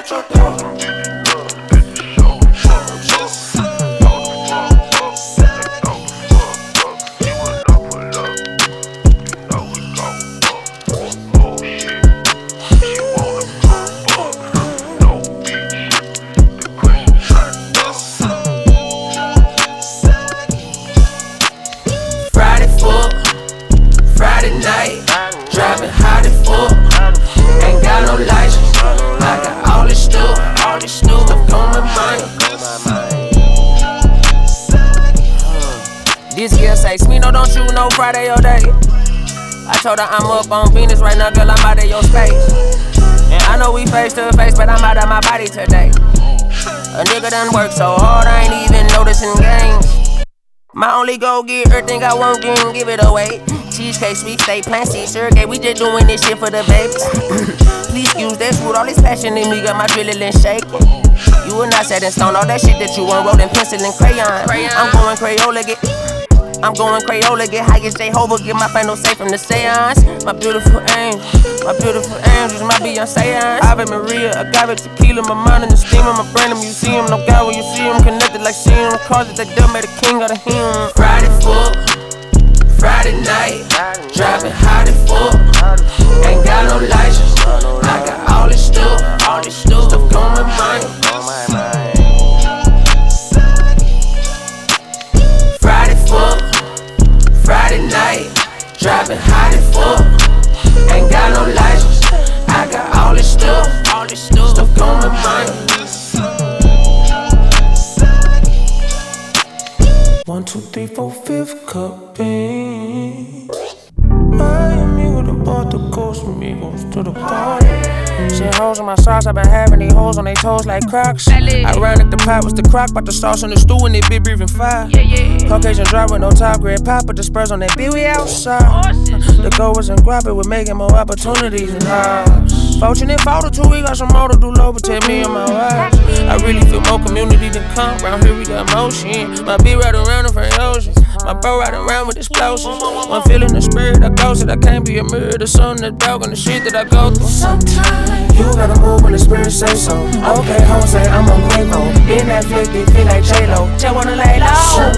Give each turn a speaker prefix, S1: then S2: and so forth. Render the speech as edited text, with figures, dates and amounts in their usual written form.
S1: at your door.
S2: Friday night, driving hot and full. Ain't got no license. I got all this stuff on my mind. This girl say, Smino, don't you know Friday or day? I told her I'm up on Venus right now, girl, I'm out of your space. And I know we face to face, but I'm out of my body today. A nigga done worked so hard, I ain't even noticing games. My only goal, get everything I want, then give it away. Cheesecake, sweet steak, plant seed, sugar, we just doing this shit for the babies. Please excuse that food, all this passion in me got my adrenaline shaking. You will not set in stone, all that shit that you want, wrote in pencil and crayon. I'm going Crayola, get high as Jehovah, get my final say from the seance. My beautiful angels, my Beyonce. Ave Maria, agave tequila, my mind in the steam, my brain in the museum. No God when you see him, connected like seeing the cars that they done made a king out of him. Friday night, driving hot and full. Ain't got no license. I got all this stuff on my mind. Friday night, driving hot and full. Ain't got no license. I got all this stuff on my mind.
S1: 1, 2, 3, 4, 5th cupping. Miami with a bought the Coast Amigos to the party.
S2: Shit holes in my socks, I been having these holes on their toes like Crocs. I ran up the pot was the crock, but the sauce on the stew and it be breathing fire. Caucasian drive with no top, grade pop, but the Spurs on that beat, we outside. The goal wasn't grab it, we're making more opportunities in house. Fortunate photo too, we got some more to do low, but tell me on my wife. I really feel more community than come, round here we got motion. My beat right around the front ocean, my bro riding around with explosions. One feeling the spirit, I ghosted, I can't be a mirror, the sun that's broke on the shit that I go through.
S1: Sometimes you gotta move when the spirit say so. Okay, home say I'm ungrateful. In that flick, it feel like J-Lo. Just wanna lay low.